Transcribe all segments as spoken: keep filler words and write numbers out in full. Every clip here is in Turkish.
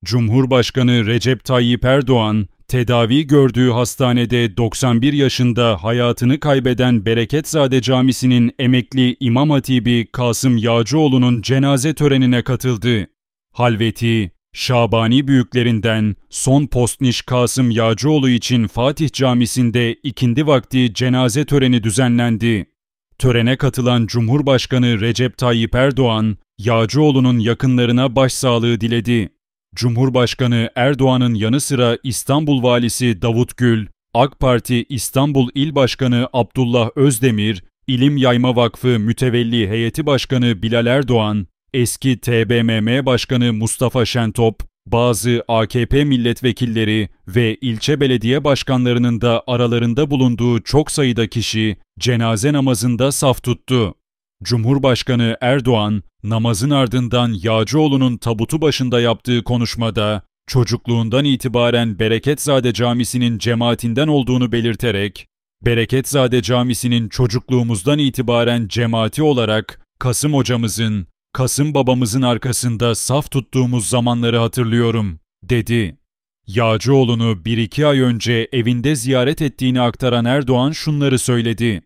Cumhurbaşkanı Recep Tayyip Erdoğan, tedavi gördüğü hastanede doksan bir yaşında hayatını kaybeden Bereketzade Camisi'nin emekli İmam Hatibi Kasım Yağcıoğlu'nun cenaze törenine katıldı. Halveti, Şabani büyüklerinden Son Postniş Kasım Yağcıoğlu için Fatih Camisi'nde ikindi vakti cenaze töreni düzenlendi. Törene katılan Cumhurbaşkanı Recep Tayyip Erdoğan, Yağcıoğlu'nun yakınlarına başsağlığı diledi. Cumhurbaşkanı Erdoğan'ın yanı sıra İstanbul Valisi Davut Gül, AK Parti İstanbul İl Başkanı Abdullah Özdemir, İlim Yayma Vakfı Mütevelli Heyeti Başkanı Bilal Erdoğan, eski T B M M Başkanı Mustafa Şentop, bazı A K P milletvekilleri ve ilçe belediye başkanlarının da aralarında bulunduğu çok sayıda kişi cenaze namazında saf tuttu. Cumhurbaşkanı Erdoğan, namazın ardından Yağcıoğlu'nun tabutu başında yaptığı konuşmada, çocukluğundan itibaren Bereketzade Camisi'nin cemaatinden olduğunu belirterek, Bereketzade Camisi'nin çocukluğumuzdan itibaren cemaati olarak Kasım hocamızın, Kasım babamızın arkasında saf tuttuğumuz zamanları hatırlıyorum, dedi. Yağcıoğlu'nu bir iki ay önce evinde ziyaret ettiğini aktaran Erdoğan şunları söyledi.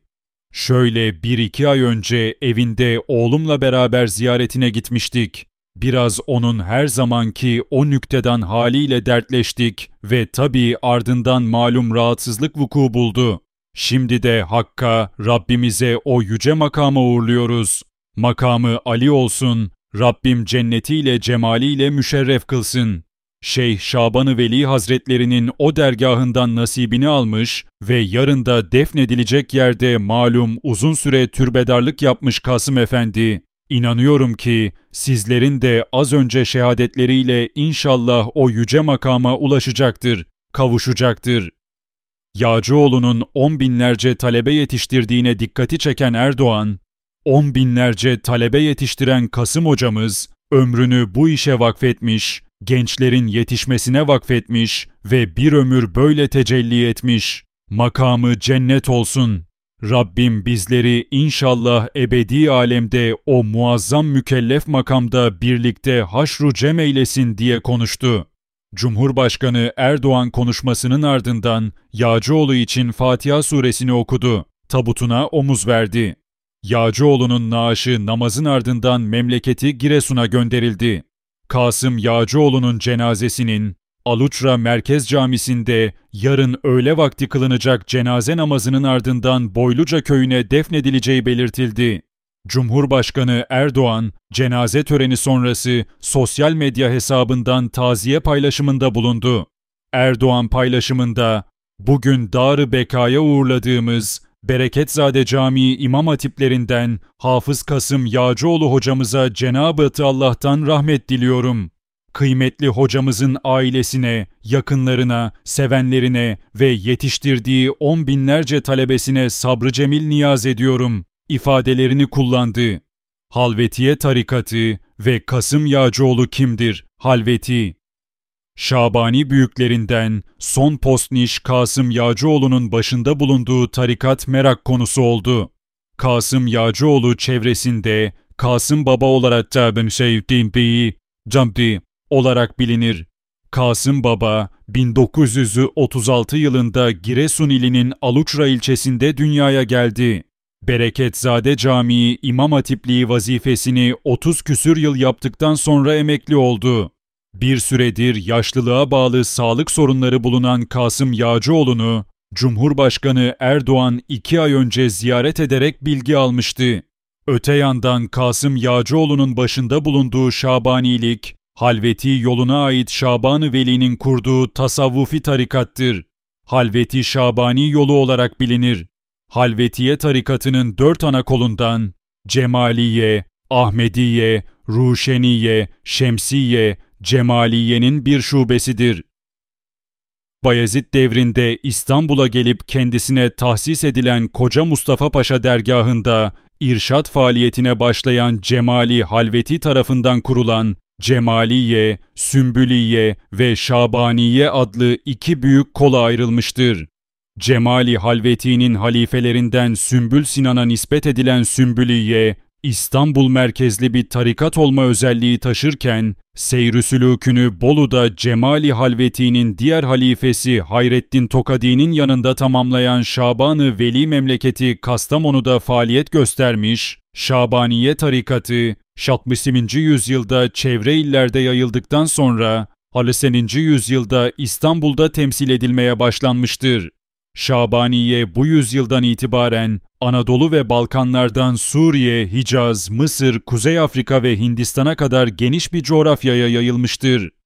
Şöyle bir iki ay önce evinde oğlumla beraber ziyaretine gitmiştik. Biraz onun her zamanki o nükteden haliyle dertleştik ve tabii ardından malum rahatsızlık vuku buldu. Şimdi de Hakk'a, Rabbimize o yüce makama uğurluyoruz. Makamı Ali olsun, Rabbim cennetiyle cemaliyle müşerref kılsın. Şeyh Şaban-ı Veli Hazretlerinin o dergahından nasibini almış ve yarın da defnedilecek yerde malum uzun süre türbedarlık yapmış Kasım Efendi. İnanıyorum ki sizlerin de az önce şehadetleriyle inşallah o yüce makama ulaşacaktır, kavuşacaktır. Yağcıoğlu'nun on binlerce talebe yetiştirdiğine dikkati çeken Erdoğan, on binlerce talebe yetiştiren Kasım hocamız ömrünü bu işe vakfetmiş, gençlerin yetişmesine vakfetmiş ve bir ömür böyle tecelli etmiş. Makamı cennet olsun. Rabbim bizleri inşallah ebedi alemde o muazzam mükellef makamda birlikte haşru cem eylesin diye konuştu. Cumhurbaşkanı Erdoğan konuşmasının ardından Yağcıoğlu için Fatiha suresini okudu. Tabutuna omuz verdi. Yağcıoğlu'nun naaşı namazın ardından memleketi Giresun'a gönderildi. Kasım Yağcıoğlu'nun cenazesinin Aluçra Merkez Camisi'nde yarın öğle vakti kılınacak cenaze namazının ardından Boyluca köyüne defnedileceği belirtildi. Cumhurbaşkanı Erdoğan, cenaze töreni sonrası sosyal medya hesabından taziye paylaşımında bulundu. Erdoğan paylaşımında, "Bugün Dar-ı Beka'ya uğurladığımız Bereketzade Camii İmam Hatiplerinden Hafız Kasım Yağcıoğlu hocamıza Cenab-ı Allah'tan rahmet diliyorum. Kıymetli hocamızın ailesine, yakınlarına, sevenlerine ve yetiştirdiği on binlerce talebesine sabrı cemil niyaz ediyorum" ifadelerini kullandı. Halvetiye tarikatı ve Kasım Yağcıoğlu kimdir? Halveti Şabani büyüklerinden Son Postniş Kasım Yağcıoğlu'nun başında bulunduğu tarikat merak konusu oldu. Kasım Yağcıoğlu çevresinde Kasım Baba olarak da ben sevdiğim bir camdi olarak bilinir. Kasım Baba, bin dokuz yüz otuz altı yılında Giresun ilinin Aluçra ilçesinde dünyaya geldi. Bereketzade Camii İmam Hatipliği vazifesini otuz küsür yıl yaptıktan sonra emekli oldu. Bir süredir yaşlılığa bağlı sağlık sorunları bulunan Kasım Yağcıoğlu'nu Cumhurbaşkanı Erdoğan iki ay önce ziyaret ederek bilgi almıştı. Öte yandan Kasım Yağcıoğlu'nun başında bulunduğu Şabanilik, Halveti yoluna ait Şaban-ı Veli'nin kurduğu tasavvufi tarikattır. Halveti Şabani yolu olarak bilinir. Halvetiye tarikatının dört ana kolundan Cemaliye, Ahmediye, Ruşeniye, Şemsiye, Cemaliye'nin bir şubesidir. Bayezid devrinde İstanbul'a gelip kendisine tahsis edilen Koca Mustafa Paşa dergahında irşat faaliyetine başlayan Cemali Halveti tarafından kurulan Cemaliye, Sümbüliye ve Şabaniye adlı iki büyük kola ayrılmıştır. Cemali Halveti'nin halifelerinden Sümbül Sinan'a nispet edilen Sümbüliye, İstanbul merkezli bir tarikat olma özelliği taşırken, seyr-i sülûkünü Bolu'da Cemali Halveti'nin diğer halifesi Hayreddin Tokadi'nin yanında tamamlayan Şaban-ı Veli memleketi Kastamonu'da faaliyet göstermiş, Şabaniye tarikatı, altmışıncı yüzyılda çevre illerde yayıldıktan sonra, altmışıncı yüzyılda İstanbul'da temsil edilmeye başlanmıştır. Şabaniye bu yüzyıldan itibaren Anadolu ve Balkanlardan Suriye, Hicaz, Mısır, Kuzey Afrika ve Hindistan'a kadar geniş bir coğrafyaya yayılmıştır.